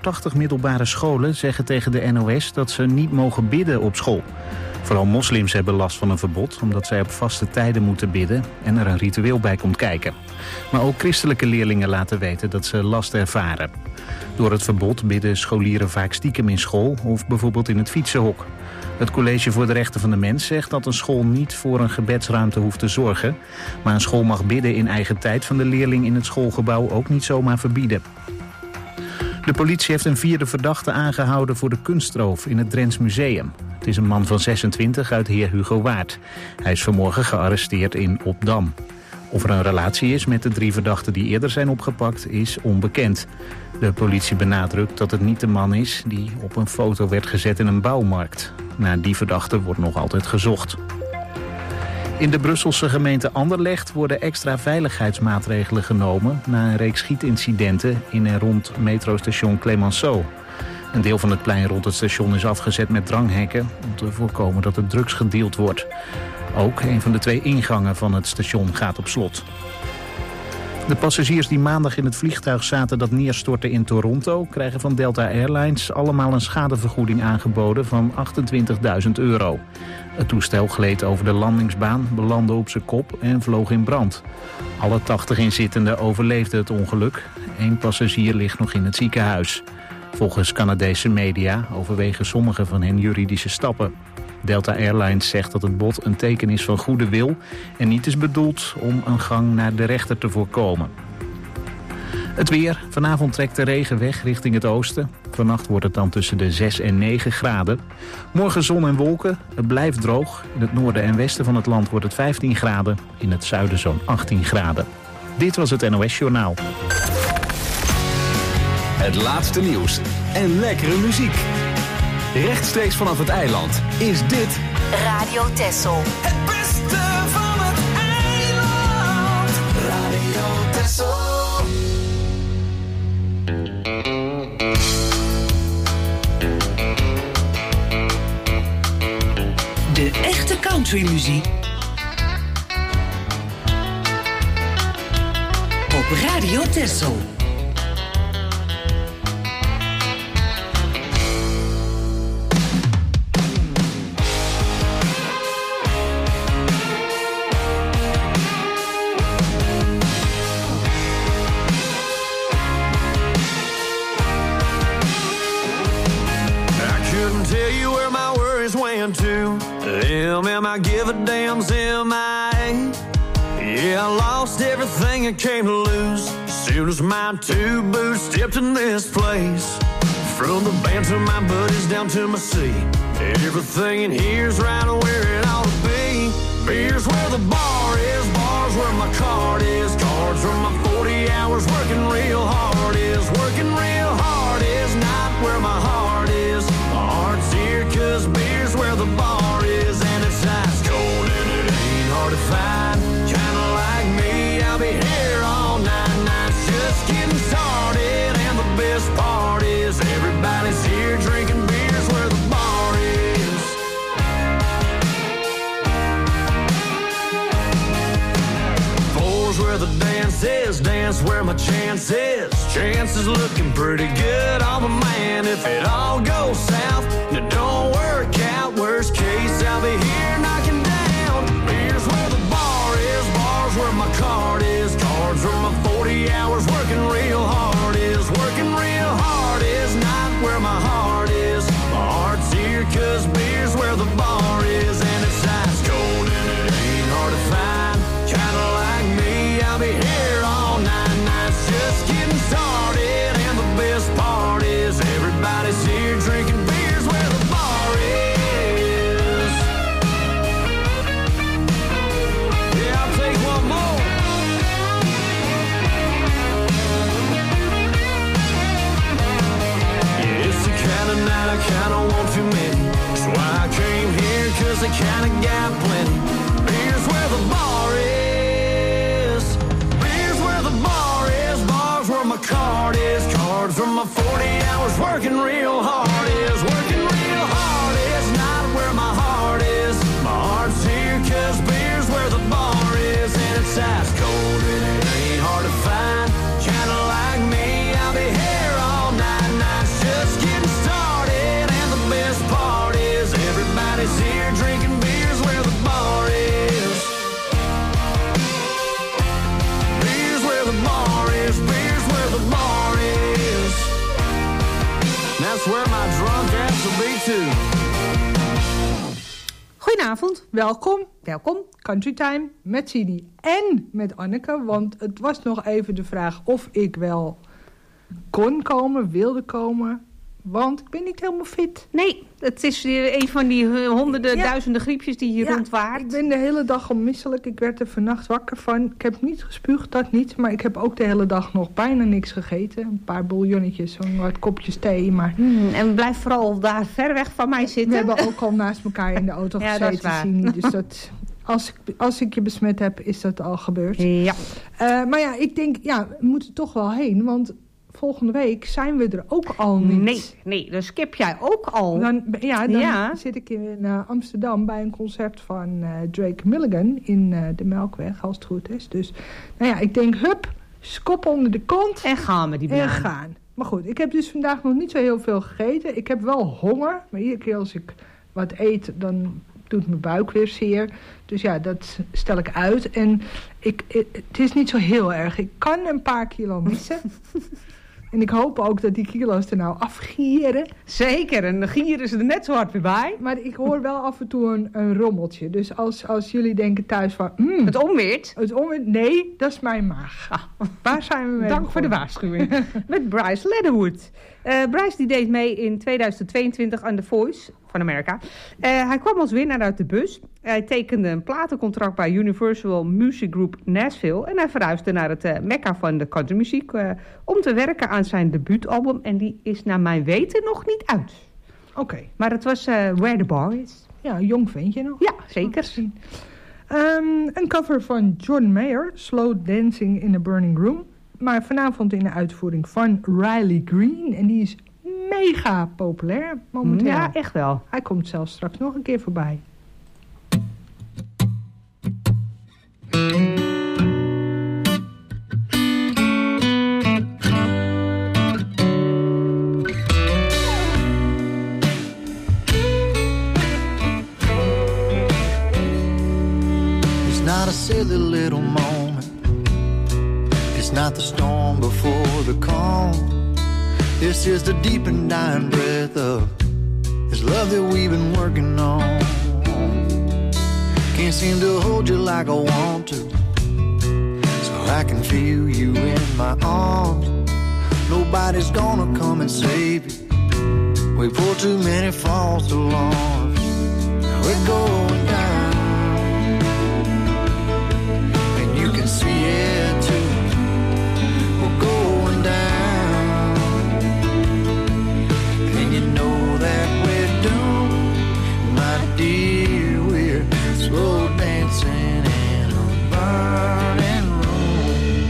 80 middelbare scholen zeggen tegen de NOS dat ze niet mogen bidden op school. Vooral moslims hebben last van een verbod, omdat zij op vaste tijden moeten bidden en er een ritueel bij komt kijken. Maar ook christelijke leerlingen laten weten dat ze last ervaren. Door het verbod bidden scholieren vaak stiekem in school of bijvoorbeeld in het fietsenhok. Het College voor de Rechten van de Mens zegt dat een school niet voor een gebedsruimte hoeft te zorgen. Maar een school mag bidden in eigen tijd van de leerling in het schoolgebouw ook niet zomaar verbieden. De politie heeft een 4e verdachte aangehouden voor de kunstroof in het Drents Museum. Het is een man van 26 uit Heer Hugo Waard. Hij is vanmorgen gearresteerd in Opdam. Of er een relatie is met de 3 verdachten die eerder zijn opgepakt is onbekend. De politie benadrukt dat het niet de man is die op een foto werd gezet in een bouwmarkt. Naar die verdachte wordt nog altijd gezocht. In de Brusselse gemeente Anderlecht worden extra veiligheidsmaatregelen genomen na een reeks schietincidenten in en rond metrostation Clemenceau. Een deel van het plein rond het station is afgezet met dranghekken om te voorkomen dat er drugs gedeeld wordt. Ook een van de 2 ingangen van het station gaat op slot. De passagiers die maandag in het vliegtuig zaten dat neerstortte in Toronto krijgen van Delta Airlines allemaal een schadevergoeding aangeboden van €28.000. Het toestel gleed over de landingsbaan, belandde op zijn kop en vloog in brand. Alle 80 inzittenden overleefden het ongeluk. 1 passagier ligt nog in het ziekenhuis. Volgens Canadese media overwegen sommige van hen juridische stappen. Delta Airlines zegt dat het bod een teken is van goede wil en niet is bedoeld om een gang naar de rechter te voorkomen. Het weer. Vanavond trekt de regen weg richting het oosten. Vannacht wordt het dan tussen de 6 en 9 graden. Morgen zon en wolken. Het blijft droog. In het noorden en westen van het land wordt het 15 graden. In het zuiden zo'n 18 graden. Dit was het NOS Journaal. Het laatste nieuws en lekkere muziek. Rechtstreeks vanaf het eiland is dit Radio Texel. Het beste van het eiland. Radio Texel. De echte countrymuziek op Radio Texel. I give a damn's MIA. Yeah, I lost everything I came to lose soon as my 2 boots stepped in this place. From the band to my buddies down to my seat, everything in here's right where it ought to be. Beer's where the bar is, bar's where my card is, cards where my 40 hours working real hard is. Working real hard is not where my heart is. My heart's here 'cause beer's where the bar is. And it's ice cold and it ain't hard to find. Kinda like me, I'll be here all night. Nights just getting started. And the best part is everybody's here drinking beers where the bar is. Four's where the dance is, dance where my chance is. Chance is looking pretty good on the man. If it all goes south, it don't work out. Worst case, I'll be here knocking down. Beer's where the bar is, bar's where my card is, cards where my 40 hours working real hard is. Working real hard is not where my heart is. My heart's here 'cause beer's where the bar is. And it's ice cold and it ain't hard to find. Kinda like me, I'll be here all night. Nights just getting started. And the best part is everybody's here drinking beers where the bar is. Yeah, I'll take one more. Yeah, it's the kind of night I kinda want too many. So I came here 'cause I kinda got plenty. Beers where the bar is. Beers where the bar is. Bars where my card is. Cards where my 40 hours working real hard is. Working real hard is not where my heart is. My heart's here 'cause beer's where the bar is. And it's ice cold and it ain't hard to find. Kinda like me, I'll be here all night. Nights That's where my drunk ass will be too. Goedenavond, welkom, Country Time met Sidi en met Anneke. Want het was nog even de vraag of ik wel kon komen, wilde komen. Want ik ben niet helemaal fit. Nee, het is een van die duizenden griepjes die hier rondwaart. Ik ben de hele dag al misselijk. Ik werd er vannacht wakker van. Ik heb niet gespuugd, dat niet. Maar ik heb ook de hele dag nog bijna niks gegeten. Een paar bouillonnetjes, zo'n wat kopjes thee. Maar... En blijf vooral daar ver weg van mij zitten. We hebben ook al naast elkaar in de auto gezeten. Dat is waar. Dus dat, als ik je besmet heb, is dat al gebeurd. Ja. Maar ja, ik denk, we moeten toch wel heen. Want... volgende week zijn we er ook al niet. Nee, dan skip jij ook al. Dan zit ik in Amsterdam bij een concert van Drake Milligan in de Melkweg, als het goed is. Dus, ik denk, skop onder de kont. En gaan we die baan. En gaan. Maar goed, ik heb dus vandaag nog niet zo heel veel gegeten. Ik heb wel honger, maar iedere keer als ik wat eet, dan doet mijn buik weer zeer. Dus ja, dat stel ik uit. En het is niet zo heel erg. Ik kan een paar kilo missen. En ik hoop ook dat die kilo's er nou afgieren. Zeker, en dan gieren ze er net zo hard weer bij. Maar ik hoor wel af en toe een rommeltje. Dus als jullie denken thuis van... Het onweert? Nee, dat is mijn maag. Waar zijn we mee? Dank voor de waarschuwing. Met Bryce Leatherwood. Bryce die deed mee in 2022 aan The Voice van Amerika. Hij kwam als winnaar uit de bus. Hij tekende een platencontract bij Universal Music Group Nashville. En hij verhuisde naar het mekka van de countrymuziek om te werken aan zijn debuutalbum. En die is naar mijn weten nog niet uit. Oké. Maar het was Where the Bar Is. Ja, een jong ventje nog. Ja, zeker. Een cover van John Mayer, Slow Dancing in a Burning Room. Maar vanavond in de uitvoering van Riley Green. En die is mega populair momenteel. Ja, echt wel. Hij komt zelfs straks nog een keer voorbij. It's not a silly little moment. It's not the storm before the calm. This is the deep and dying breath of this love that we've been working on. Can't seem to hold you like I want to, so I can feel you in my arms. Nobody's gonna come and save you. We pulled too many false alarms. Now we're going down, and you can see it too. We're going down, and you know that we're doomed, my dear. We're slow dancing in a burning room.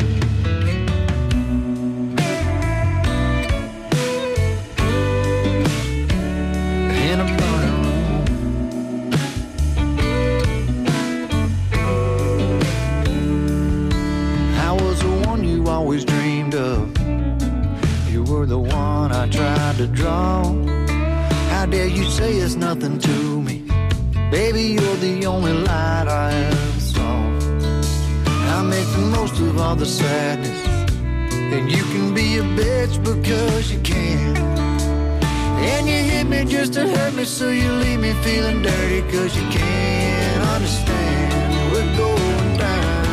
In a burning room. I was the one you always dreamed of. You were the one I tried to draw. How dare you say it's nothing to me? Baby, you're the only light I ever saw. I make the most of all the sadness, and you can be a bitch because you can. And you hit me just to hurt me, so you leave me feeling dirty because you can't understand. We're going down,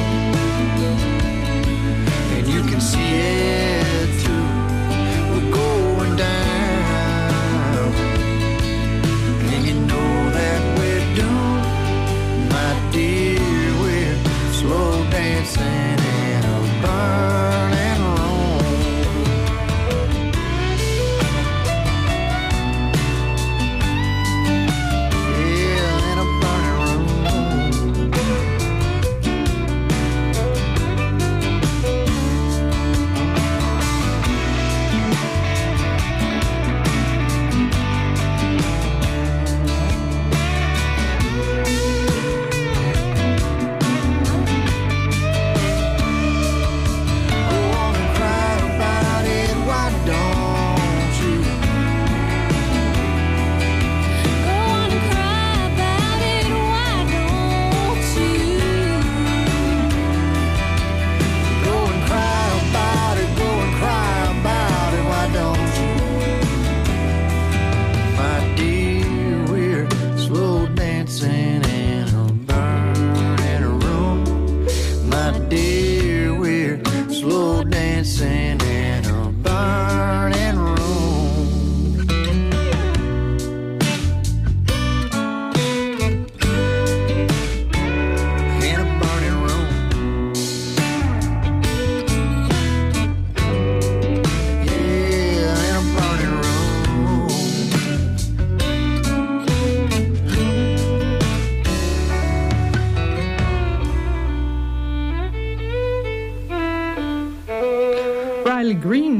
and you can see it too. We're going down, and you know that we're doomed, my dear. We're slow dancing in a burning room. Yeah, in a burning room.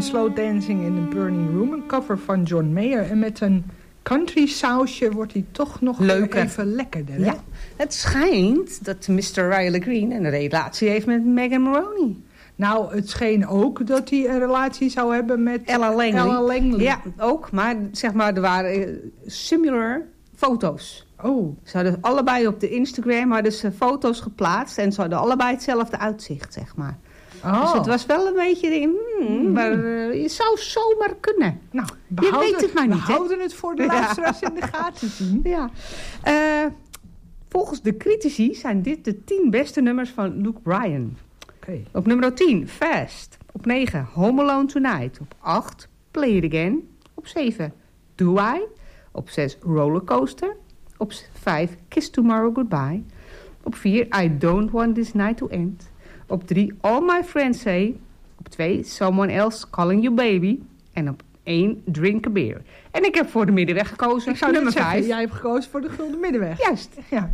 Slow Dancing in the Burning Room. Een cover van John Mayer. En met een country sausje wordt hij toch nog even lekkerder. Hè? Ja, het schijnt dat Mr. Riley Green een relatie heeft met Megan Maroney. Nou, het scheen ook dat hij een relatie zou hebben met Ella Langley. Ja, ook. Maar zeg maar, er waren similar foto's. Oh. Ze hadden allebei op de Instagram hadden ze foto's geplaatst. En ze hadden allebei hetzelfde uitzicht, zeg maar. Oh. Dus het was wel een beetje... maar je zou zomaar kunnen. Nou, je weet het maar niet, we houden het voor de luisteraars in de gaten zien. Ja. Volgens de critici zijn dit de 10 beste nummers van Luke Bryan. Okay. Op nummer 10, Fast. Op 9, Home Alone Tonight. Op 8, Play It Again. Op 7, Do I. Op 6, Rollercoaster. Op 5, Kiss Tomorrow Goodbye. Op 4, I Don't Want This Night to End. Op 3, All My Friends Say. Op 2, Someone Else Calling You Baby. En op 1, Drink a Beer. En ik heb voor de middenweg gekozen. Ik zou nummer zeggen, 5. jij hebt gekozen voor de Gulden Middenweg. Juist. Ja.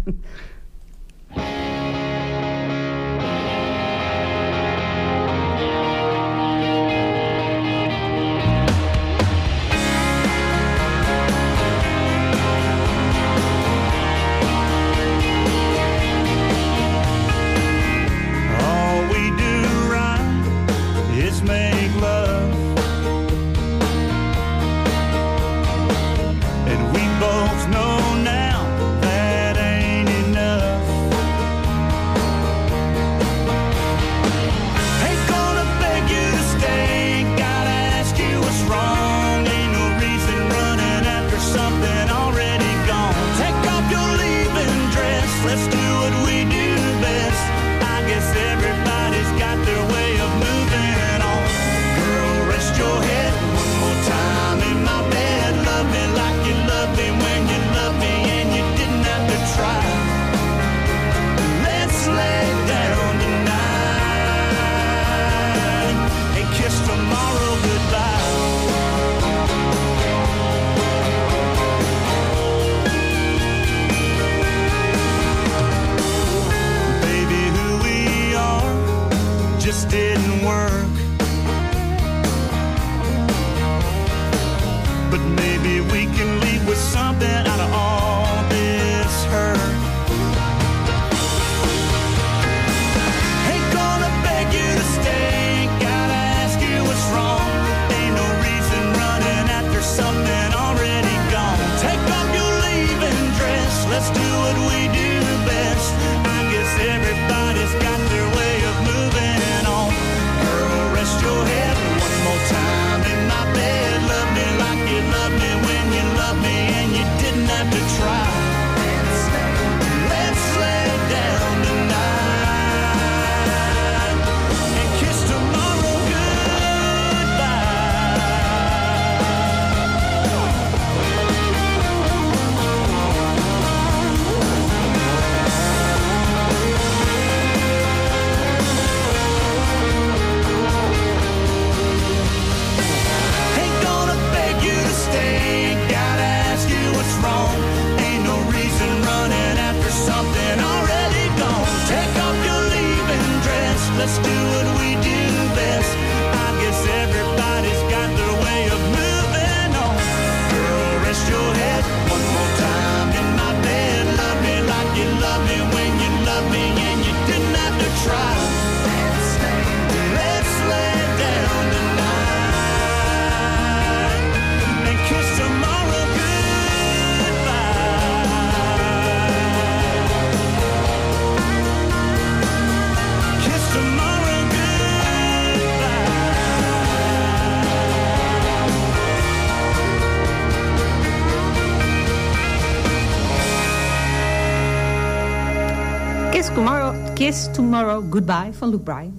Kiss Tomorrow Goodbye van Luke Bryan.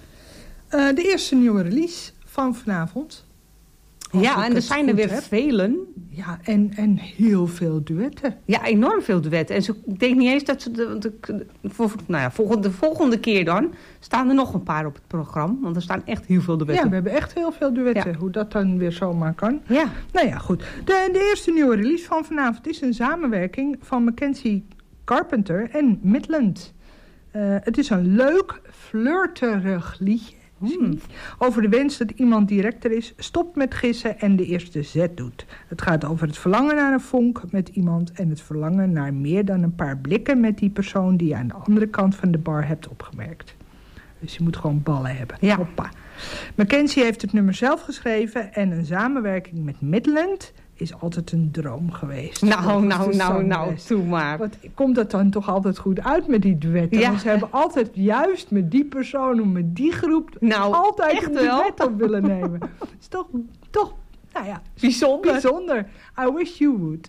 De eerste nieuwe release van vanavond. Ja, en er zijn er weer velen. Ja, en heel veel duetten. Ja, enorm veel duetten. En ik denk niet eens dat ze... de volgende keer dan staan er nog een paar op het programma. Want er staan echt heel veel duetten. Ja, we hebben echt heel veel duetten. Ja. Hoe dat dan weer zomaar kan. Ja. Nou ja, goed. De eerste nieuwe release van vanavond is een samenwerking van Mackenzie Carpenter en Midland. Het is een leuk, flirterig liedje. Over de wens dat iemand directer is, stopt met gissen en de eerste zet doet. Het gaat over het verlangen naar een vonk met iemand en het verlangen naar meer dan een paar blikken met die persoon die je aan de andere kant van de bar hebt opgemerkt. Dus je moet gewoon ballen hebben. Ja. Hoppa. Mackenzie heeft het nummer zelf geschreven en een samenwerking met Midland is altijd een droom geweest. Nou, toe maar. Wat komt dat dan toch altijd goed uit met die duetten? Ja. Want ze hebben altijd juist met die persoon of met die groep altijd echt een wel. duet op willen nemen. Het is toch, nou ja, bijzonder. I wish you would.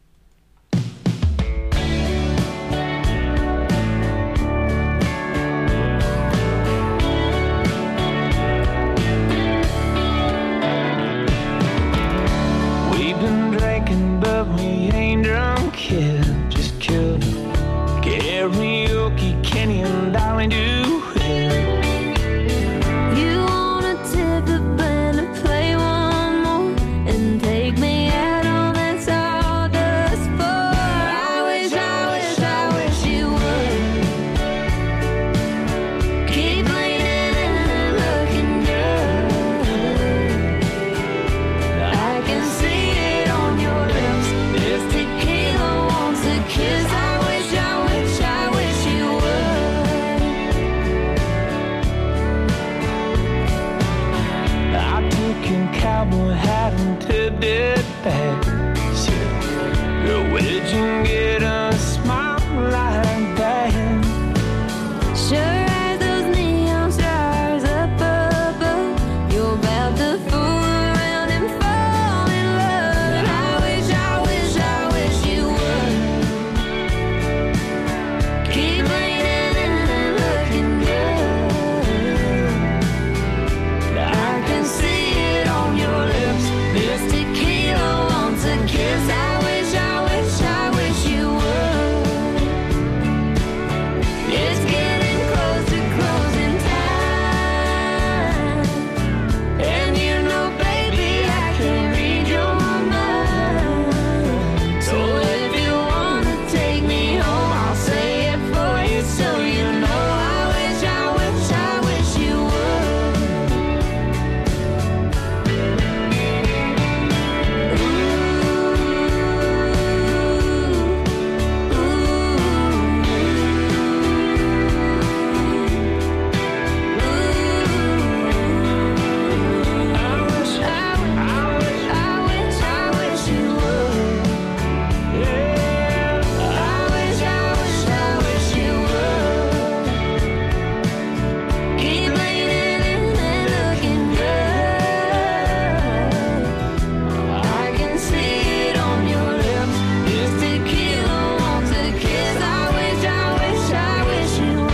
But we ain't drunk yet, just killed karaoke, Kenny and Dolly do it. You wanna tip the band and play one more and take me out on that sawdust floor. I wish you would keep leaning and looking good. I can see it on your lips. This tequila wants a kiss. I wish you would. I took your cowboy hat and tipped it back. Said, girl, where'd you get a smile like that? Sure as those neon stars up above, you're about to fool around and fall in love. I wish you would keep leaning and looking good. I can see it on your lips. This tequila wants a kiss. I wish you would. It's getting close to closing time, and you know, baby, I can read your mind. So if you wanna take me home, I'll say it for you, so you know. I wish you keep leaning and looking good. I can see it on your lips. This tequila wants a kiss. I wish you would.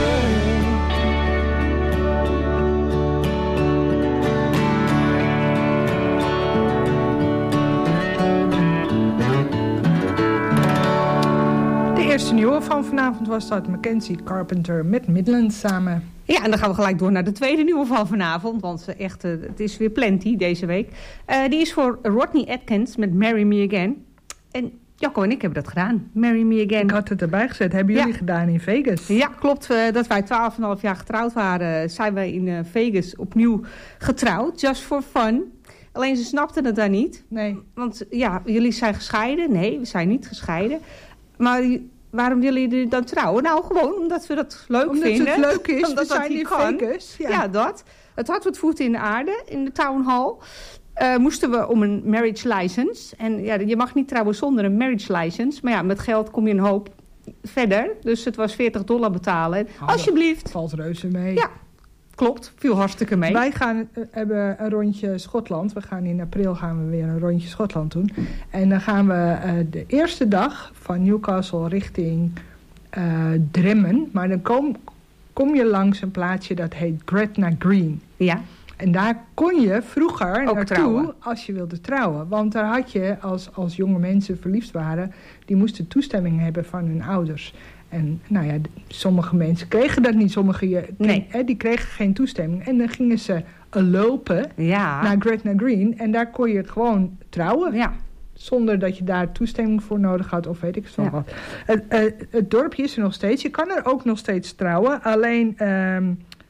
De eerste nieuwe van vanavond was dat Mackenzie Carpenter met Midland samen. Ja, en dan gaan we gelijk door naar de tweede nieuwe van vanavond. Want het is weer plenty deze week. Die is voor Rodney Atkins met Marry Me Again. En Jacco en ik hebben dat gedaan. Marry Me Again. Ik had het erbij gezet. Hebben jullie gedaan in Vegas? Ja, klopt. Dat wij 12,5 jaar getrouwd waren, zijn wij in Vegas opnieuw getrouwd. Just for fun. Alleen ze snapten het daar niet. Nee. Want ja, jullie zijn gescheiden. Nee, we zijn niet gescheiden. Maar waarom willen jullie dan trouwen? Nou, gewoon omdat we dat leuk vinden. Omdat het leuk is. Omdat we zijn in Vegas. Ja, dat. Het had wat voeten in de aarde in de town hall. Moesten we om een marriage license. En ja, je mag niet trouwen zonder een marriage license. Maar ja, met geld kom je een hoop verder. Dus het was $40 betalen. Alsjeblieft. Valt reuze mee. Ja, klopt. Viel hartstikke mee. Wij hebben een rondje Schotland. In april gaan we weer een rondje Schotland doen. En dan gaan we de eerste dag van Newcastle richting Drammen. Maar dan kom je langs een plaatsje dat heet Gretna Green. Ja. En daar kon je vroeger ook naartoe trouwen. Als je wilde trouwen. Want daar had je, als jonge mensen verliefd waren, die moesten toestemming hebben van hun ouders. En nou ja, sommige mensen kregen dat niet. Die kregen geen toestemming. En dan gingen ze lopen naar Gretna Green. En daar kon je gewoon trouwen. Ja. Zonder dat je daar toestemming voor nodig had of weet ik het wat. Het dorpje is er nog steeds. Je kan er ook nog steeds trouwen. Alleen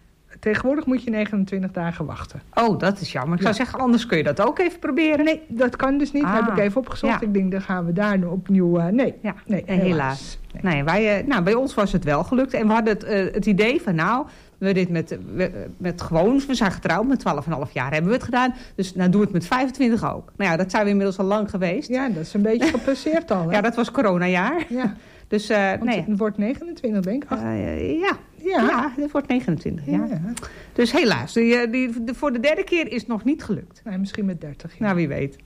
Tegenwoordig moet je 29 dagen wachten. Oh, dat is jammer. Ik zou zeggen, anders kun je dat ook even proberen. Nee, dat kan dus niet. Heb ik even opgezocht. Ja. Ik denk, dan gaan we daar nu opnieuw... nee, helaas. Nee, bij ons was het wel gelukt. En we hadden het idee van, met gewoon... We zijn getrouwd, met 12,5 jaar hebben we het gedaan. Dus doe het met 25 ook. Nou ja, dat zijn we inmiddels al lang geweest. Ja, dat is een beetje gepasseerd al. Hè? Ja, dat was coronajaar. Ja. Dus, het wordt 29, denk ik. Het wordt 29, ja. Dus helaas, voor de derde keer is het nog niet gelukt. Nee, misschien met 30. Ja. Nou, wie weet.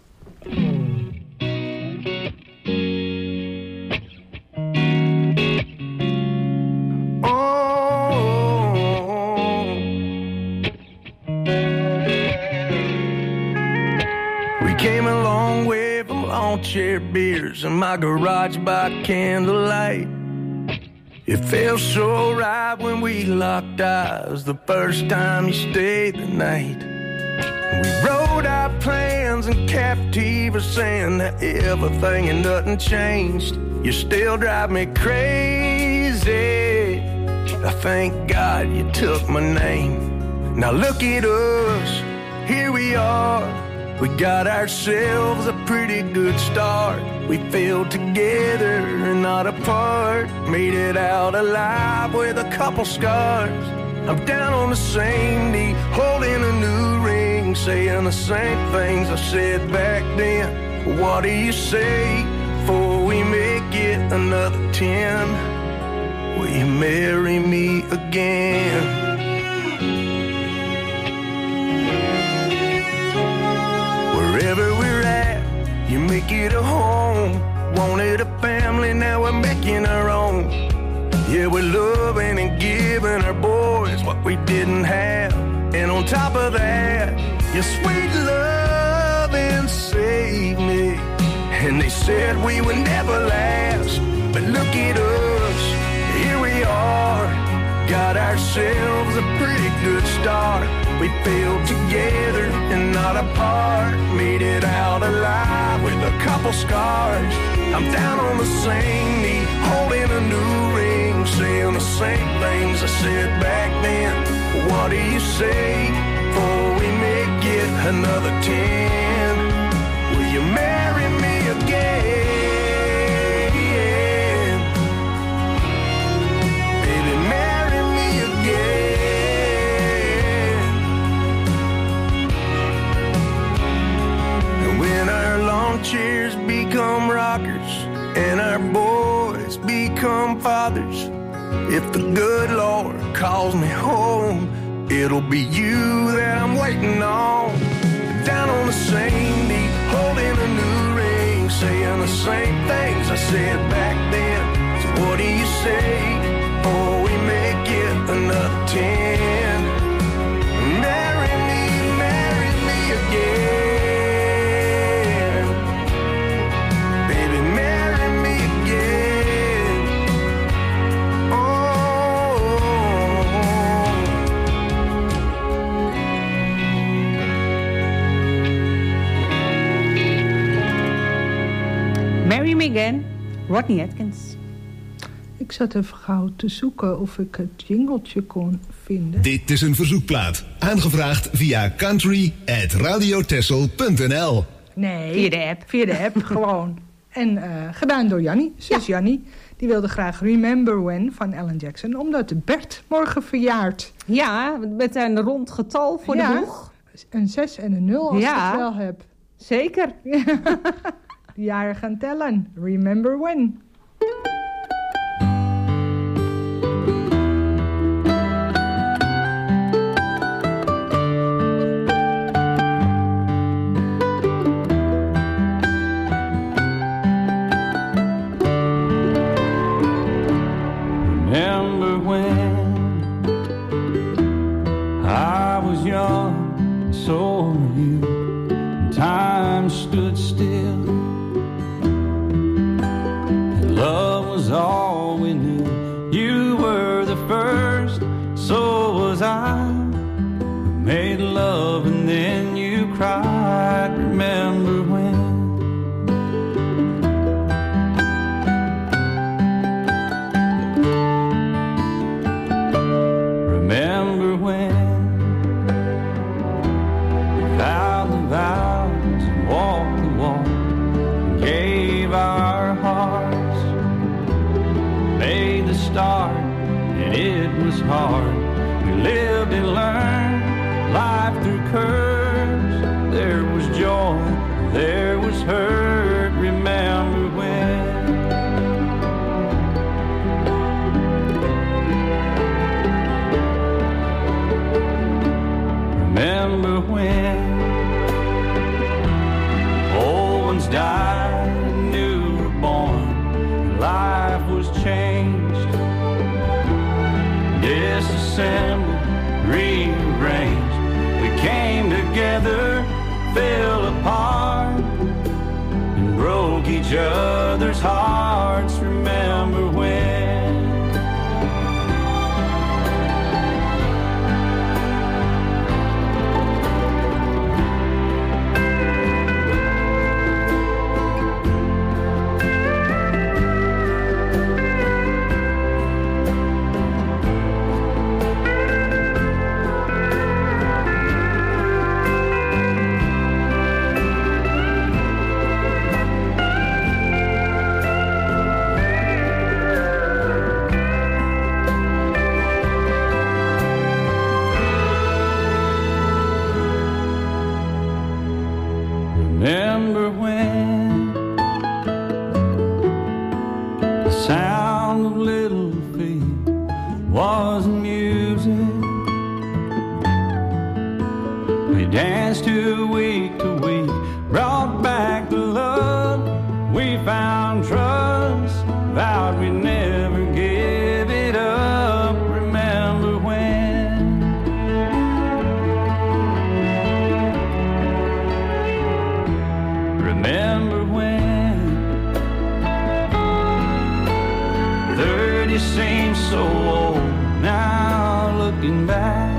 We came a long way from lawn chair beers and my garage by candlelight. It felt so right when we locked eyes the first time you stayed the night. We wrote our plans and Captiva saying that everything and nothing changed. You still drive me crazy. I thank God you took my name. Now look at us, here we are. We got ourselves a pretty good start. We fell together and not apart. Made it out alive with a couple scars. I'm down on the same knee, holding a new ring, saying the same things I said back then. What do you say before we make it another 10? Will you marry me again? Wherever we're at, you make it a home. Wanted a family, now we're making our own. Yeah, we're loving and giving our boys what we didn't have. And on top of that, your sweet loving saved me. And they said we would never last. But look at us, here we are. Got ourselves a pretty good start. We fell together and not apart. Made it out alive with a couple scars. I'm down on the same knee, holding a new ring, saying the same things I said back then. What do you say before we make it another 10? Will you marry me again? Baby, marry me again. And when our lawn chairs become rockers and our boys become fathers, if the good Lord calls me home, it'll be you that I'm waiting on. Down on the same knee, holding a new ring, saying the same things I said back then. So what do you say before we make it another 10? Marry me again. Baby, marry me again. Marry Me Again, Rodney Atkins. Ik zat even gauw te zoeken of ik het jingletje kon vinden. Dit is een verzoekplaat. Aangevraagd via country@radiotessel.nl. Nee. Via de app. Via de app, gewoon. En gedaan door Jannie, zus Jannie. Die wilde graag Remember When van Alan Jackson. Omdat Bert morgen verjaart. Ja, met een rond getal voor de boeg. Een 6 en een 0 als ik het wel heb. Zeker. De jaren gaan tellen. Remember When. Remember when I was young, and so were you, and time stood still, and love was all we knew. You were the first, so was I. We made love and then you cried. Remember when? Remember when start, and it was hard. We lived and learned life through curves. There was joy, there was hurt. Remember when? Remember when old ones died, new were born, life was changed, disassembled, rearranged. We came together, fell apart, and broke each other's hearts. Remember when? Remember when the sound of little feet was music? We danced to week, brought back the love. We found trust, vowed we'd never give it up. Remember when? Remember when 30 seems so old now, looking back,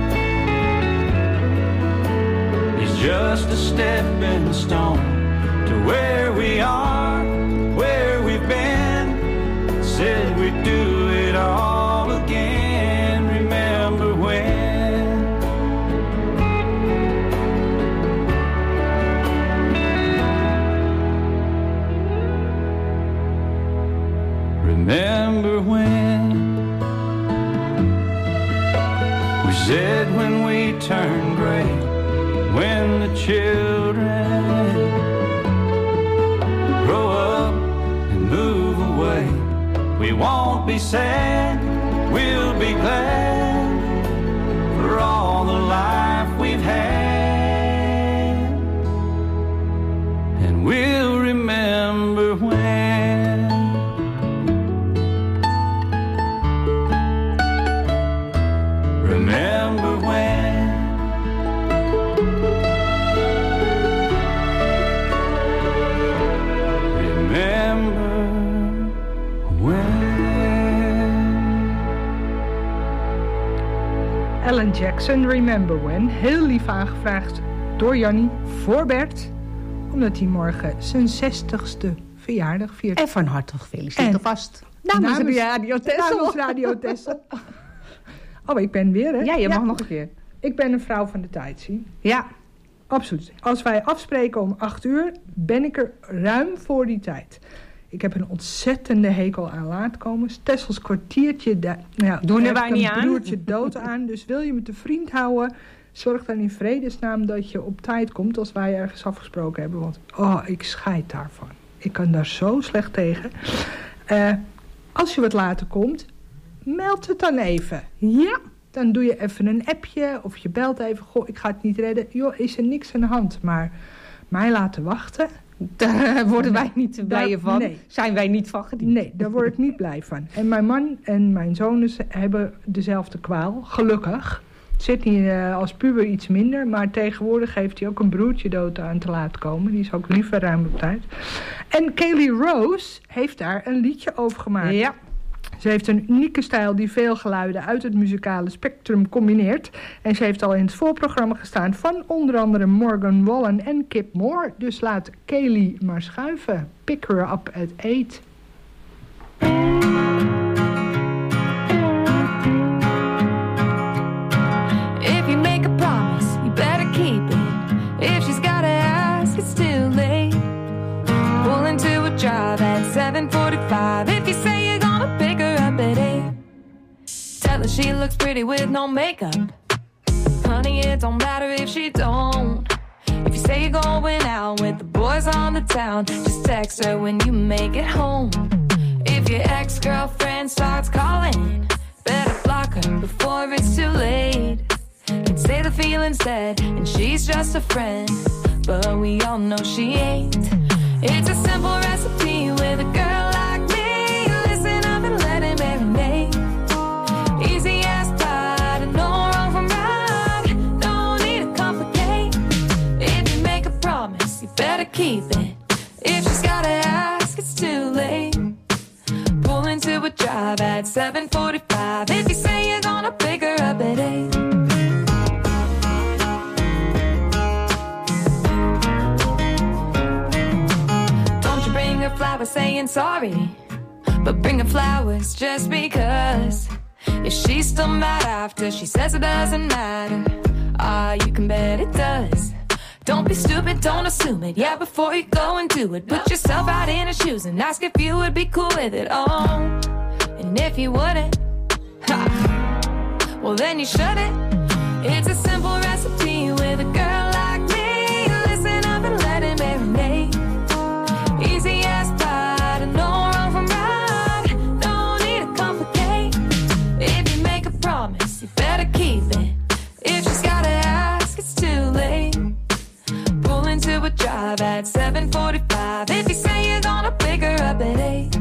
it's just a stepping stone to where we are, where we've been. Said we'd do it all again. Remember when? Remember when we said when we turn gray, when the children grow up and move away, we won't be sad, we'll be glad for all the life we've had, and we'll remember when. Remember when? Remember when? Alan Jackson, Remember When. Heel lief aangevraagd door Jannie voor Bert. Omdat hij morgen zijn 60ste verjaardag viert. En van harte gefeliciteerd alvast. Namens Radio Tessel. Namens Radio Tessel. Oh, ik ben weer, hè? Ja, je mag nog een keer. Ik ben een vrouw van de tijd, zie. Ja. Absoluut. Als wij afspreken om 8 uur, ben ik er ruim voor die tijd. Ik heb een ontzettende hekel aan laat komen. Tessels kwartiertje, doen er wij niet aan. Broertje dood aan. Dus wil je me te vriend houden, zorg dan in vredesnaam dat je op tijd komt als wij ergens afgesproken hebben. Want ik scheid daarvan. Ik kan daar zo slecht tegen. Als je wat later komt, meld het dan even. Ja. Dan doe je even een appje of je belt even. Goh, ik ga het niet redden. Joh, is er niks aan de hand. Maar mij laten wachten. Daar worden wij niet blij van. Nee. Zijn wij niet van gediend. Nee, daar word ik niet blij van. En mijn man en mijn zonen hebben dezelfde kwaal. Gelukkig. Sydney als puber iets minder. Maar tegenwoordig heeft hij ook een broertje dood aan te laten komen. Die is ook liever ruim op tijd. En Kaylee Rose heeft daar een liedje over gemaakt. Ja. Ze heeft een unieke stijl die veel geluiden uit het muzikale spectrum combineert. En ze heeft al in het voorprogramma gestaan van onder andere Morgan Wallen en Kip Moore. Dus laat Kaylee maar schuiven. Pick her up at 8. If you make a promise, you better keep it. If she's gotta ask, it's too late. Pull into a drive at 7:45. If you say you're gonna pick her up at 8. she looks pretty with no makeup. Honey, it don't matter if she don't. If you say you're going out with the boys on the town, just text her when you make it home. If your ex-girlfriend starts calling, better block her before it's too late. Can say the feeling's dead and she's just a friend, but we all know she ain't. It's a simple recipe with a girl like me. Listen up and let it marinate. Easy as pie to know wrong from right. No need to complicate. If you make a promise, you better keep it. If she's gotta ask, it's too late. Pull into a drive at 7:45. If you say you're gonna pick her up at 8. Flowers saying sorry, but bring her flowers just because. If she's still mad after she says it doesn't matter, you can bet it does. Don't be stupid, don't assume it. Yeah, before you go and do it, put yourself out in her shoes and ask if you would be cool with it. Oh, and if you wouldn't, well then you shouldn't. It's a simple recipe with a girl like me. Listen up and let it marinate. Easy as pie to know wrong from right. No need to complicate. If you make a promise, you better keep it. If she's gotta ask, it's too late. Pull into a drive at 7:45. If you say you're gonna pick her up at 8.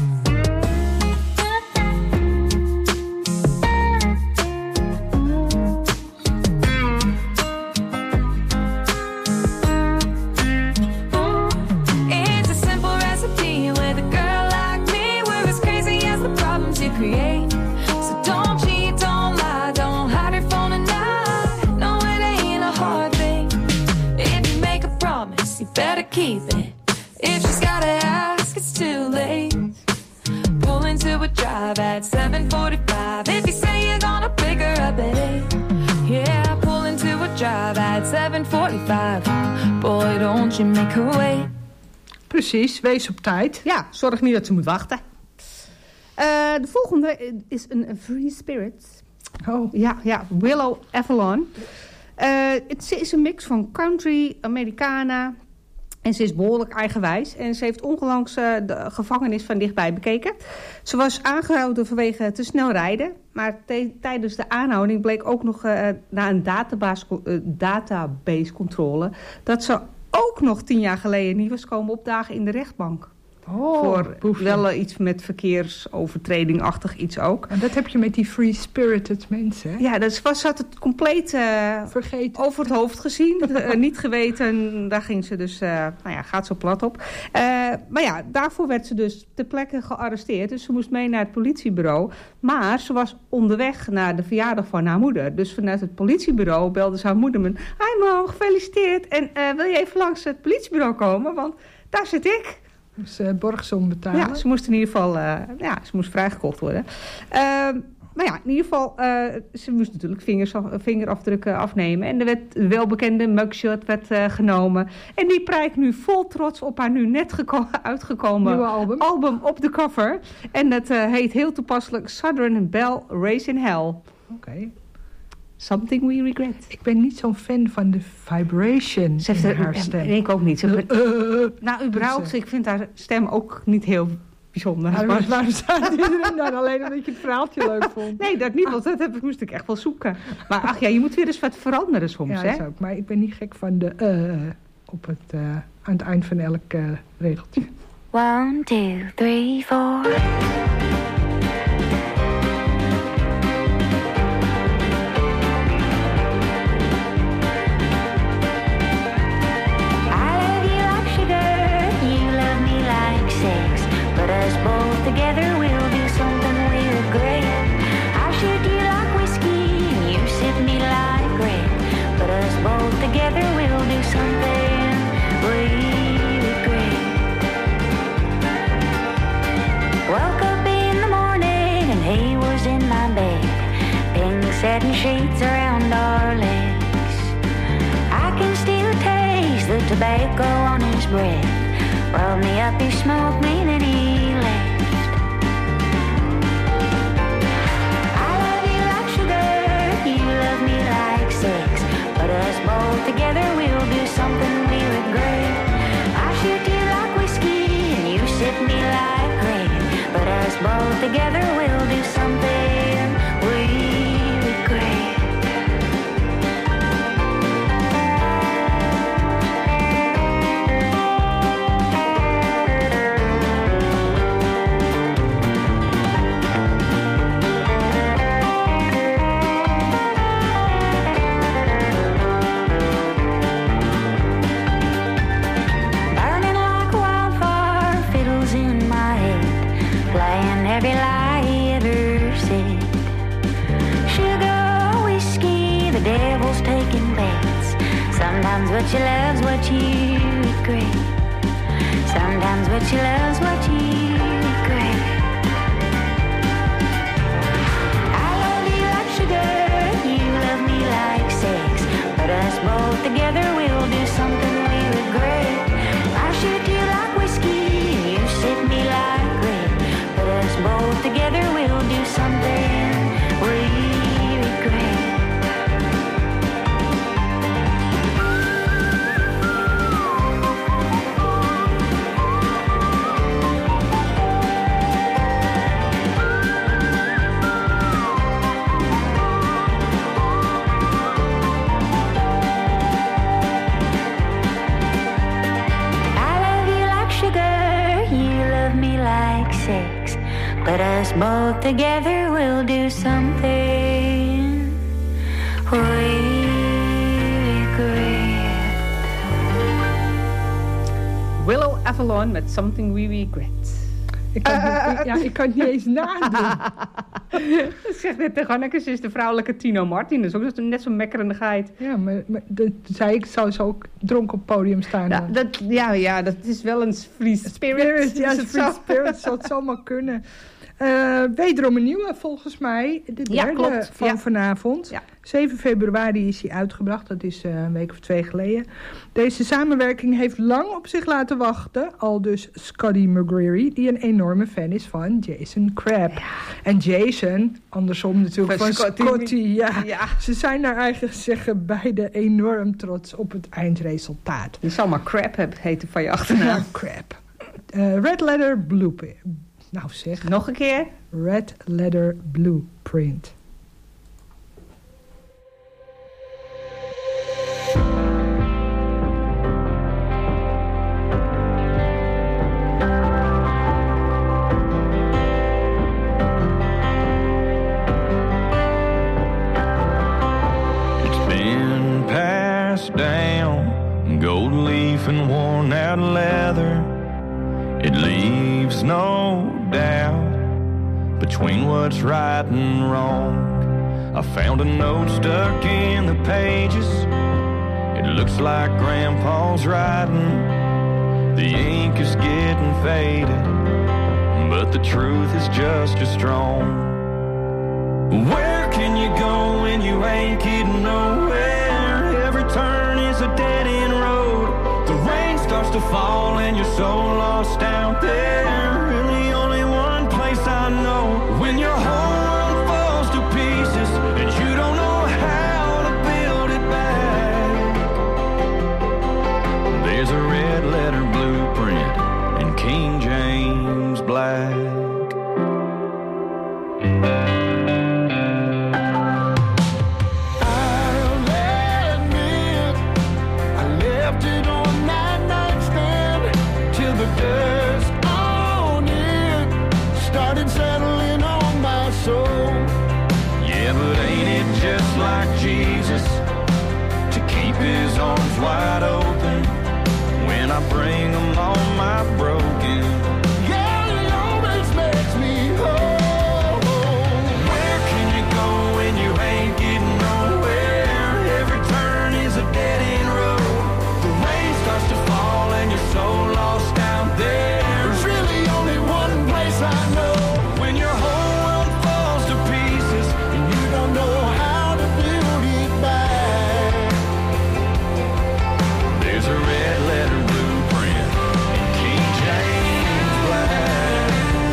Create. So don't cheat, don't lie, don't hide your phone at night. No, it ain't a hard thing. If you make a promise, you better keep it. If she's gotta ask, it's too late. Pull into a drive at 7:45. If you say you're gonna pick her up at 8. Yeah, pull into a drive at 7:45. Boy, don't you make her wait. Precies, wees op tijd. Ja, zorg niet dat ze moet wachten. De volgende is een Free Spirit. Oh. Ja, Willow Avalon. Ze is een mix van country, Americana. En ze is behoorlijk eigenwijs. En ze heeft onlangs de gevangenis van dichtbij bekeken. Ze was aangehouden vanwege te snel rijden. Maar tijdens de aanhouding bleek ook nog na een databasecontrole... dat ze ook nog 10 jaar geleden niet was komen opdagen in de rechtbank. Voor wel iets met verkeersovertreding-achtig iets ook. En dat heb je met die free-spirited mensen, hè? Ja, ze had het compleet vergeten. Over het hoofd gezien. Niet geweten. Daar ging ze dus, gaat zo plat op. Maar ja, daarvoor werd ze dus ter plekke gearresteerd. Dus ze moest mee naar het politiebureau. Maar ze was onderweg naar de verjaardag van haar moeder. Dus vanuit het politiebureau belde ze haar moeder me. Hi mam, gefeliciteerd. En wil je even langs het politiebureau komen? Want daar zit ik. Dus borgsom betalen. Ja, ze moest in ieder geval ze moest vrijgekocht worden. Maar ja, in ieder geval, ze moest natuurlijk vingerafdrukken afnemen. En er werd een welbekende mugshot genomen. En die prijkt nu vol trots op haar nu net uitgekomen nieuwe album op de cover. En dat heet heel toepasselijk Southern Belle Race in Hell. Oké. Something we regret. Ik ben niet zo'n fan van de vibration in haar stem. Ik ook niet. Nou, überhaupt, ik vind haar stem ook niet heel bijzonder. Waarom staat iedereen dan? Alleen omdat je het verhaaltje leuk vond? Nee, dat niet, want dat moest ik echt wel zoeken. Maar ach ja, je moet weer eens wat veranderen soms, ja, hè? Ja, dat ook. Maar ik ben niet gek van de aan het eind van elk regeltje. 1, 2, 3, 4. Together we'll do something real great. I shoot you like whiskey and you sip me like grape. But us both together we'll do something really great. Woke up in the morning and he was in my bed. Pink satin sheets around our legs. I can still taste the tobacco on his breath. Rolled me up, he smoked me, then he left. I love you have you lie ever said? Sugar or whiskey, the devil's taking bets. Sometimes what you love's what you regret. Sometimes what you love's what you regret. I love you like sugar, you love me like sex. But us both together we'll do something we regret. I shoot you like whiskey, you sip me like red. But us both together we'll do something we regret. Sex, but us both together will do something we regret. Willow Avalon met Something We Regret. Ik kan het niet eens nadoen. Dat zegt net tegen Hanneke, ze is de vrouwelijke Tino Martin. Dus ook net zo'n mekkerende geit. Ja, maar dat zei ik, zou ze ook dronken op het podium staan. Ja, dat is wel een free spirit. Ja, een free spirit zou het zomaar kunnen. Wederom een nieuwe, volgens mij. De derde van vanavond. Ja. 7 februari is hij uitgebracht. Dat is een week of 2 geleden. Deze samenwerking heeft lang op zich laten wachten. Al dus Scotty McGreery, die een enorme fan is van Jason Crabb. Ja. En Jason, andersom natuurlijk, van Scotty. Ja. Ze zijn naar eigen zeggen beide enorm trots op het eindresultaat. Je zal maar Crabb heten van je achternaam. Ja, Crabb. Red Letter Blueprint. Nou zeg. Nog een keer. Red Letter Blueprint. It's been passed down, gold leaf and worn out leather. It leaves no doubt between what's right and wrong. I found a note stuck in the pages. It looks like Grandpa's writing. The ink is getting faded, but the truth is just as strong. Where can you go when you ain't getting nowhere? Every turn is a dead-end road. The rain starts to fall and you're so lost out there. Really only one place I know. When your whole world falls to pieces and you don't know how to build it back. There's a red letter blueprint in King James Black. Jesus to keep his arms wide open when I bring him all my broken. Yeah, he always makes me whole. Where can you go when you ain't getting nowhere? Every turn is a dead-end road. The rain starts to fall and you're so lost out there. There's really only one place I know. When your whole world falls to pieces and you don't know how. There's a red letter blueprint in King James Black.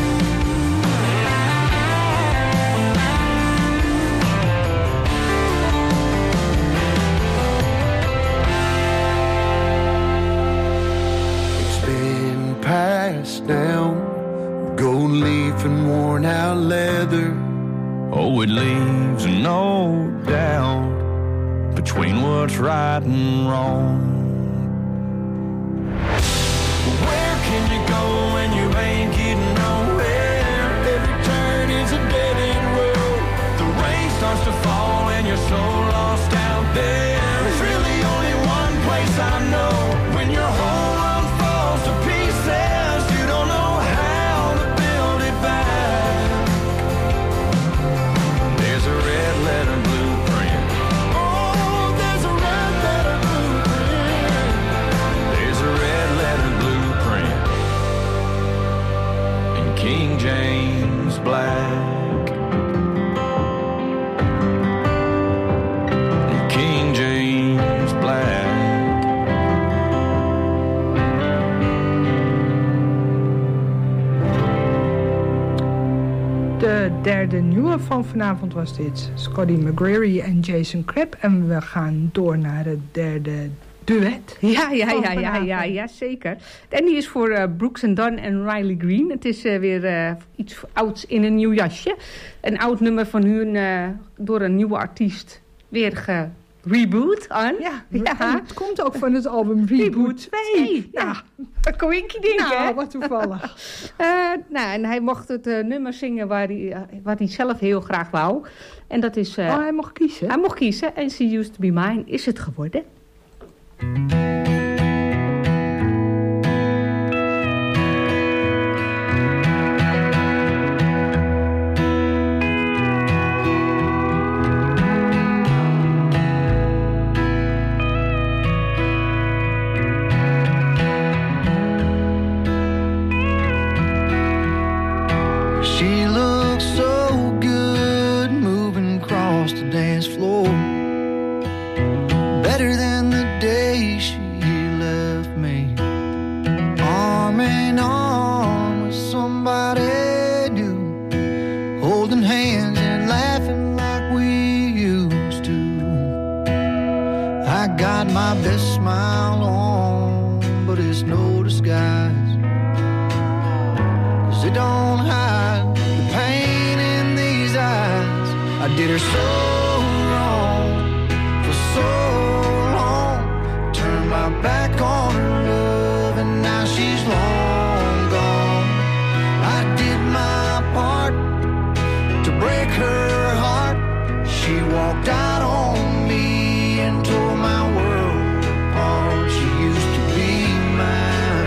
It's been passed down, gold leaf and worn out leather. Oh, it leaves no doubt between what's right and wrong. Where can you go when you ain't getting nowhere? Every turn is a dead-end road. The rain starts to fall and you're so lost out there. There's really only one place I know. When your whole world falls to pieces, you don't know how to build it back. black. King James black. De derde nieuwe van vanavond was dit. Scotty McGreery en Jason Crabb. En we gaan door naar het derde duet. Ja, zeker. En die is voor Brooks and Dunn en Riley Green. Het is weer iets ouds in een nieuw jasje. Een oud nummer van hun door een nieuwe artiest weer gereboot aan. Ja, het komt ook van het album Reboot 2. Ja, een coinky-ding, hè? Wat toevallig. En hij mocht het nummer zingen waar hij zelf heel graag wou. En dat is... hij mocht kiezen? Hij mocht kiezen. En She Used To Be Mine is het geworden. She looks so good moving across the dance floor. Better than the day she left me. Arm in arm with somebody new. Holding hands and laughing like we used to. I got my best smile on, but it's no disguise. 'Cause it don't hide the pain in these eyes. I did her so wrong for so long. Turned my back on her love and now she's long gone. I did my part to break her heart. She walked out on me and tore my world apart. She used to be mine.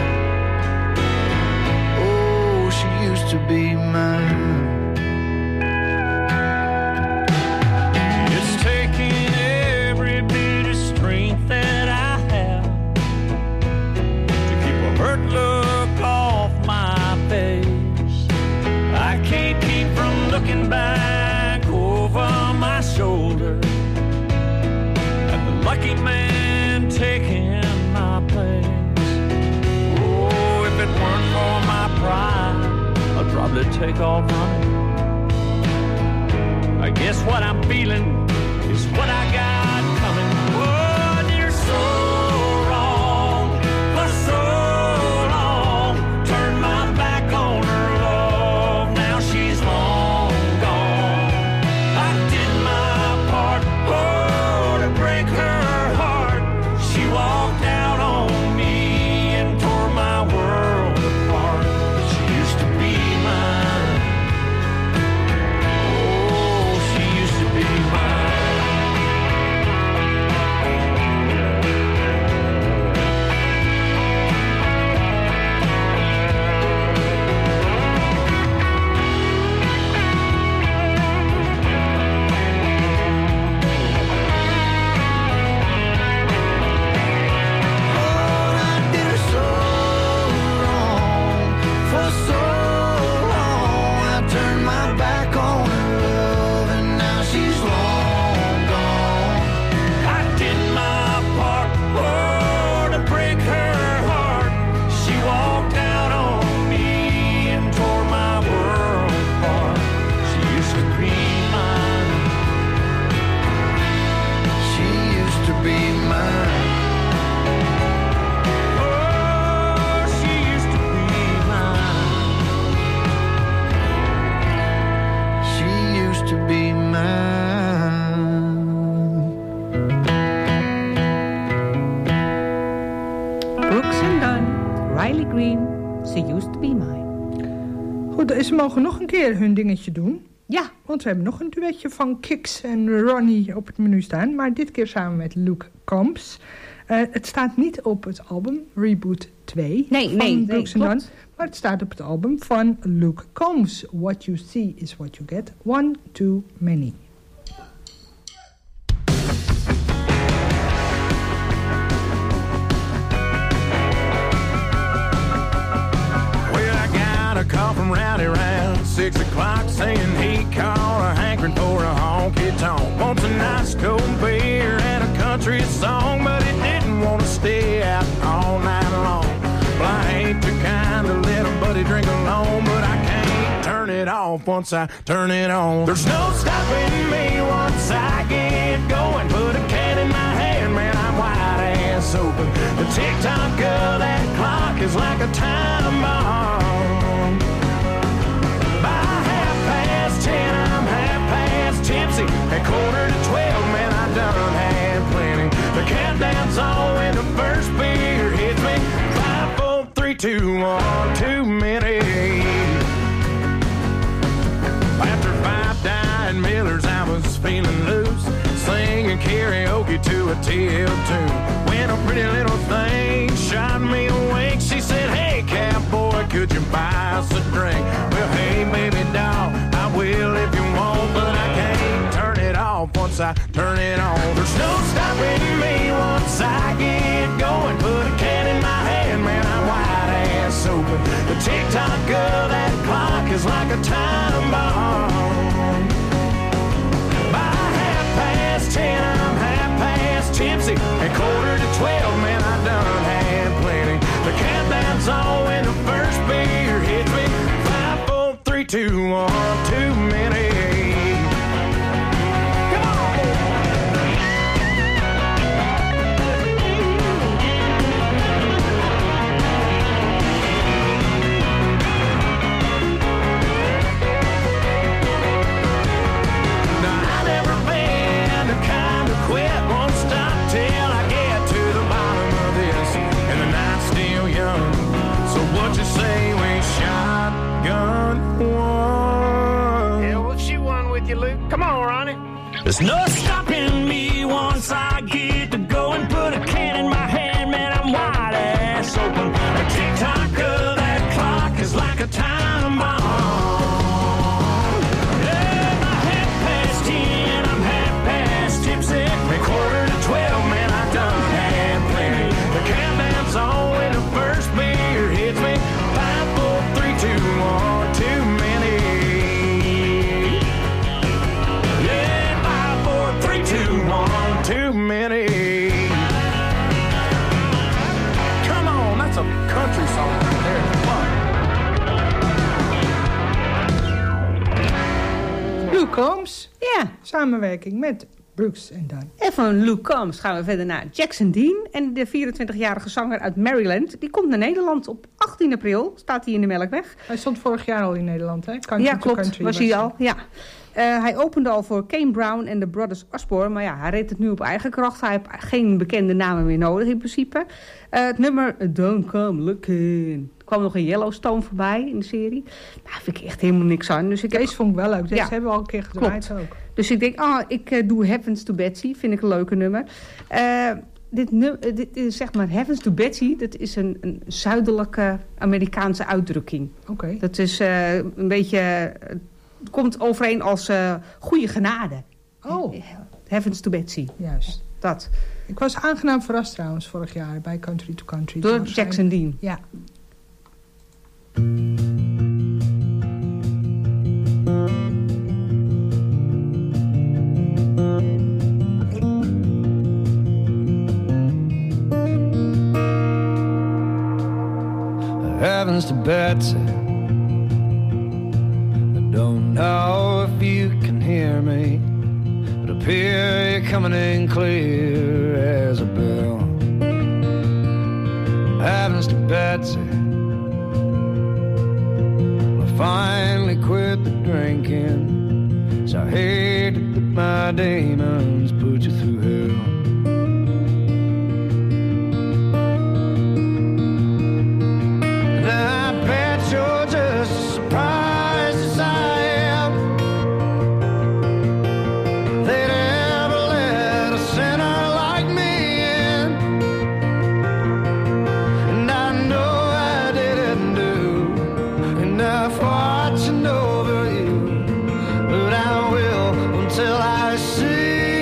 Oh, she used to be mine. It's taking every bit of strength that I have to keep a hurt look off my face. I can't keep from looking back over my shoulder at the lucky man taking my place. Oh, if it weren't for my pride, I'd probably take off running. I guess what I'm feeling is what I got coming. Oh, dear, so wrong for so long. Turned my back on her love. Now she's long gone. I did my part, oh, to break her heart. She walked out on me and tore my world apart. She used to be mine. Oh, she used to be mine. I did her so wrong for so long. I turned my back on her love and now she's long gone. I did my part, oh, to break her heart. She walked out on me and tore my world apart. She used to be mine. She used to be mine. Oh, she used to be mine. She used to be mine. Brooks and Dunn, Riley Green, She Used To Be Mine. Goed, ze mogen nog een keer hun dingetje doen. Ja. Want we hebben nog een duetje van Kix en Ronnie op het menu staan. Maar dit keer samen met Luke Combs. Het staat niet op het album Reboot 2 van Brooks and Dunn. Maar het staat op het album van Luke Combs. What You See Is What You Get. One Too Many. Well, I got a call from Rowdy Rouse 6 o'clock saying he caught a hankering for a honky-tonk. Wants a nice cold beer and a country song, but he didn't want to stay out all night long. Well, I ain't the kind to let a buddy drink alone, but I can't turn it off once I turn it on. There's no stopping me once I get going. Put a can in my hand, man, I'm wide ass open. The tick-tock of that clock is like a time bomb. By 10:30, I'm half past tipsy. At 11:45, man, I done had plenty. The countdown's on when the first beer hits me. 5, 4, 3, 2, 1, too many. After 5 dying Millers, I was feeling loose, singing karaoke to a TL tune. When a pretty little thing shot me awake, she said, "Hey, cowboy, could you buy us a drink?" Well, hey, baby doll, I will if you want, but I can't turn it off once I turn it on. There's no stopping me once I get going. Put a can in my hand, man, I'm wide ass open. The tick-tock of that clock is like a time bomb. By 10:30, I'm half past tipsy. At 11:45, man, I done had plenty. The countdown's on when the first beer hits me. 5, 4, 3, 2, 1, too many. Come on! Now, I've never been the kind to quit, won't stop till I get to the bottom of this. And the night's still young, so what you say we shotgun one? Yeah, we'll shoot one with you, Luke. Come on, Ronnie. There's no stopping me once I get to go and put a can in my hand, man, I'm wide ass open. The tick-tock of that clock is like a time bomb. Yeah, by 10:30, I'm half past tipsy. At 11:45, man, I done had plenty. The countdown's on when the first beer hits me. 5, 4, 3, 2, 1, too many. Yeah, 5, 4, 3, 2, 1, too many. Come on, that's a country song right there. Luke Combs. Ja. Samenwerking met Brooks en Dunn. En van Luke Combs gaan we verder naar Jackson Dean. En de 24-jarige zanger uit Maryland. Die komt naar Nederland op 18 april. Staat hij in de Melkweg. Hij stond vorig jaar al in Nederland, hè? Country ja, klopt. Country was hij al. Ja. Hij opende al voor Kane Brown en de Brothers Osborne. Maar ja, hij reed het nu op eigen kracht. Hij heeft geen bekende namen meer nodig in principe. Het nummer Don't Come Looking. Er kwam nog een Yellowstone voorbij in de serie. Nou, vind ik echt helemaal niks aan. Dus Deze vond ik wel leuk. Deze hebben we al een keer gedraaid ook. Dus ik denk, ik doe Heavens to Betsy. Vind ik een leuke nummer. Dit is zeg maar Heavens to Betsy. Dat is een zuidelijke Amerikaanse uitdrukking. Oké. Dat is een beetje... Het komt overeen als goede genade. Oh. Heavens to Betsy. Juist. Dat. Ik was aangenaam verrast trouwens vorig jaar bij Country to Country. Door Jackson Dean. Ja. Heavens to Betsy, I don't know if you can hear me, but up here you're coming in clear as a bell. Heavens to Betsy, well, I finally quit the drinking, so I hate to put my demons put you through hell. You're just as surprised as I am. They'd ever let a sinner like me in, and I know I didn't do enough watching over you, but I will until I see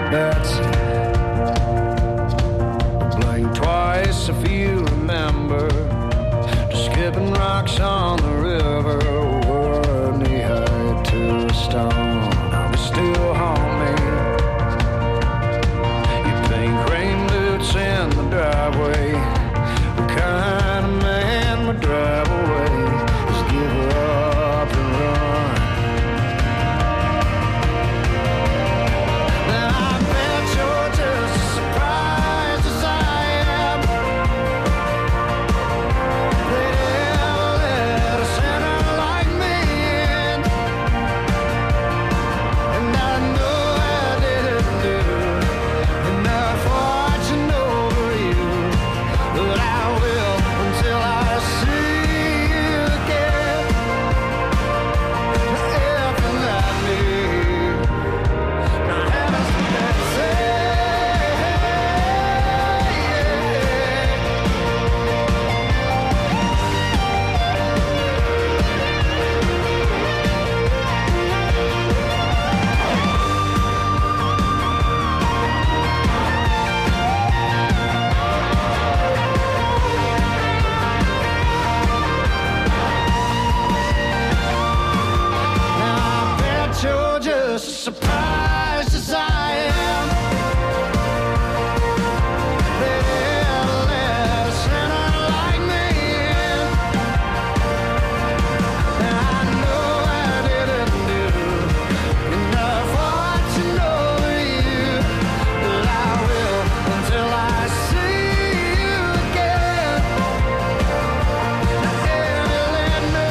Betsy. Blink twice if you remember, just skipping rocks on the river. We're knee-high to a stone, I'm still homie. You think rain boots in the driveway, the kind of man would drive away, just give up and run. Now I bet you're just as surprised as I am. They'd ever let a sinner like me in, and I know I didn't do enough watching over you, but I will until I see you again. If you let me, now heaven's the best thing. Now I bet you're just as surprised as I am. They'd ever let a sinner like me in, and I know I didn't do enough watching over you, but I will until I see you again. Now if you let me.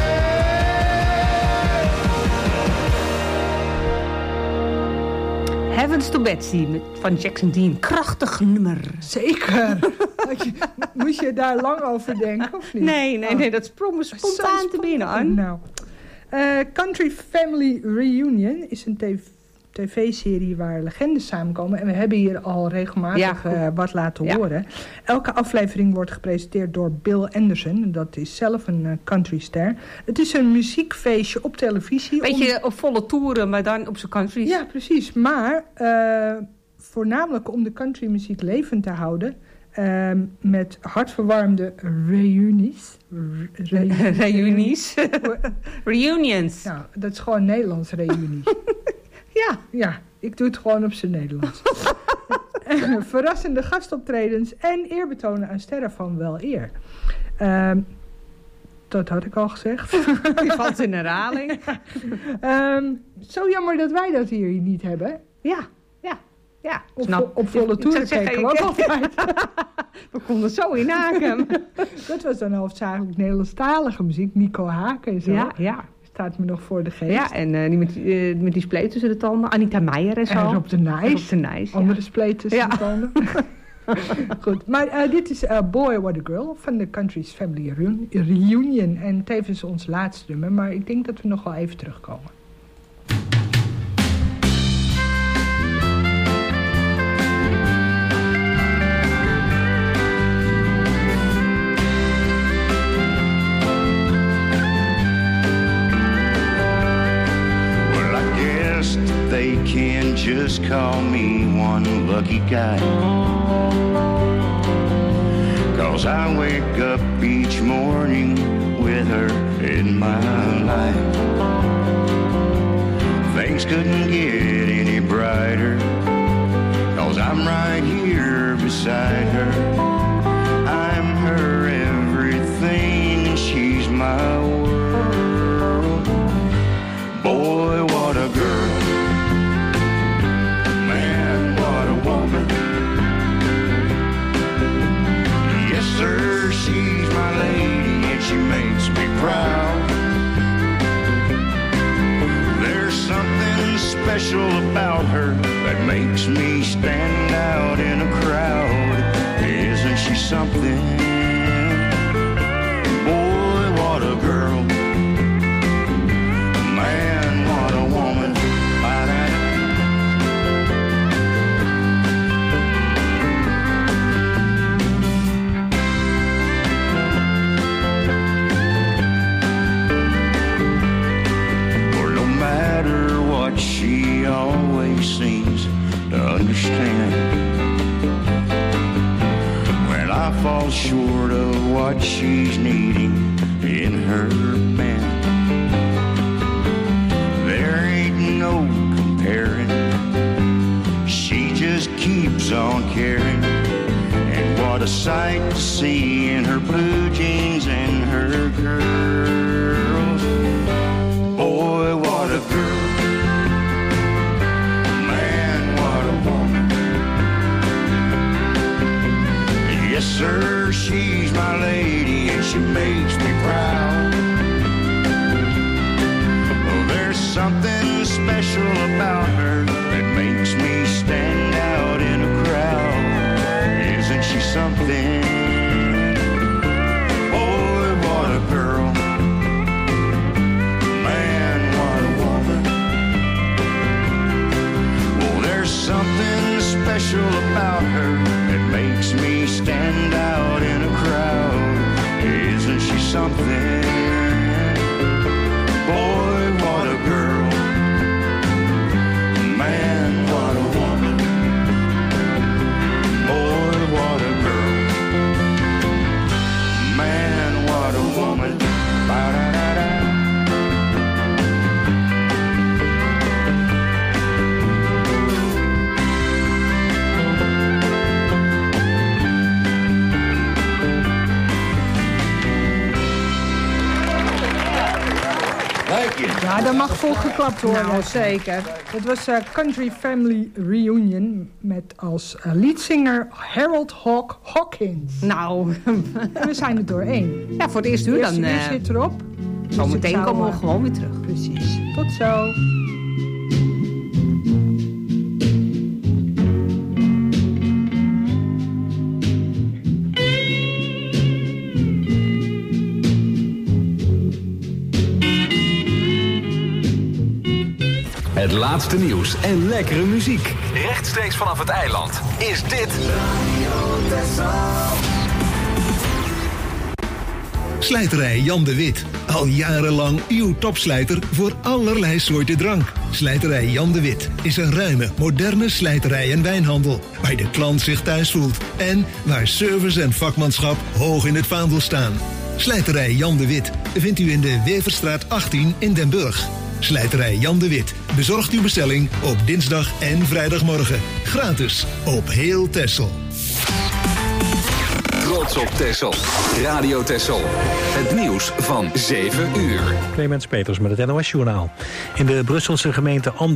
Heavens to Betsy van Jackson Dean. Krachtig nummer. Zeker. Moest je daar lang over denken, of niet? Nee, dat sprong me spontaan te binnen aan. Nou. Country Family Reunion is een tv-serie waar legendes samenkomen. En we hebben hier al regelmatig wat laten horen. Elke aflevering wordt gepresenteerd door Bill Anderson. Dat is zelf een countryster. Het is een muziekfeestje op televisie. Beetje op volle toeren, maar dan op zijn country. Ja, precies. Maar voornamelijk om de countrymuziek levend te houden. Met hartverwarmende reunies. Reunies? Reunions. Nou, dat is gewoon Nederlands reunie. Ja, ik doe het gewoon op zijn Nederlands. Verrassende gastoptredens en eerbetonen aan sterren van wel eer. Dat had ik al gezegd. Die valt in herhaling. Zo jammer dat wij dat hier niet hebben. Ja. Op volle toeren kijken we ook altijd. We konden zo in haken. Dat was dan hoofdzakelijk Nederlandstalige muziek. Nico Haken en zo. Ja. Staat me nog voor de geest. Ja, en die met die spleet tussen de tanden. Anita Meijer en zo. En Rob de Nijs. Andere spleet tussen de tanden. Goed, maar dit is Boy What a Girl van de Country's Family Reunion. En tevens ons laatste nummer. Maar ik denk dat we nog wel even terugkomen. They can just call me one lucky guy, 'cause I wake up each morning with her in my life. Things couldn't get any brighter, 'cause I'm right here beside her. I'm her everything and she's my world. Boy, what a girl. Sir, she's my lady and she makes me proud. There's something special about her that makes me stand out in a crowd. Isn't she something? Boy, what a girl. Man, what a woman. She always seems to understand. When I fall short of what she's needing in her man, there ain't no comparing. She just keeps on caring. And what a sight to see in her blue jeans and her curls. Boy, what a girl. Man, what a woman. Yes, sir, she's my lady and she makes me proud. Oh, there's something special about her that makes me stand out in a crowd. Isn't she something? Boy, what a girl. Man, what a woman. Oh, there's something special about her that makes me stand out in a crowd. Isn't she something? Boy, what a girl. Man, what a woman. Boy, what a girl. Man, what a woman. Ba-da-da-da. Ja, daar mag vol geklapt worden. Nou, zeker. Het was Country Family Reunion met als leadzanger Harold Hawkins. Nou. En we zijn er doorheen. Ja, voor het eerste uur dan... Het eerste uur zit erop. Zometeen Dus komen we gewoon weer terug. Precies. Tot zo. Het laatste nieuws en lekkere muziek. Rechtstreeks vanaf het eiland is dit Radio Texel. Slijterij Jan de Wit. Al jarenlang uw topslijter voor allerlei soorten drank. Slijterij Jan de Wit is een ruime, moderne slijterij en wijnhandel. Waar de klant zich thuis voelt. En waar service en vakmanschap hoog in het vaandel staan. Slijterij Jan de Wit vindt u in de Weverstraat 18 in Den Burg. Slijterij Jan de Wit bezorgt uw bestelling op dinsdag en vrijdagmorgen. Gratis op heel Texel. Trots op Texel. Radio Texel. Het nieuws van 7 uur. Clemens Peters met het NOS Journaal. In de Brusselse gemeente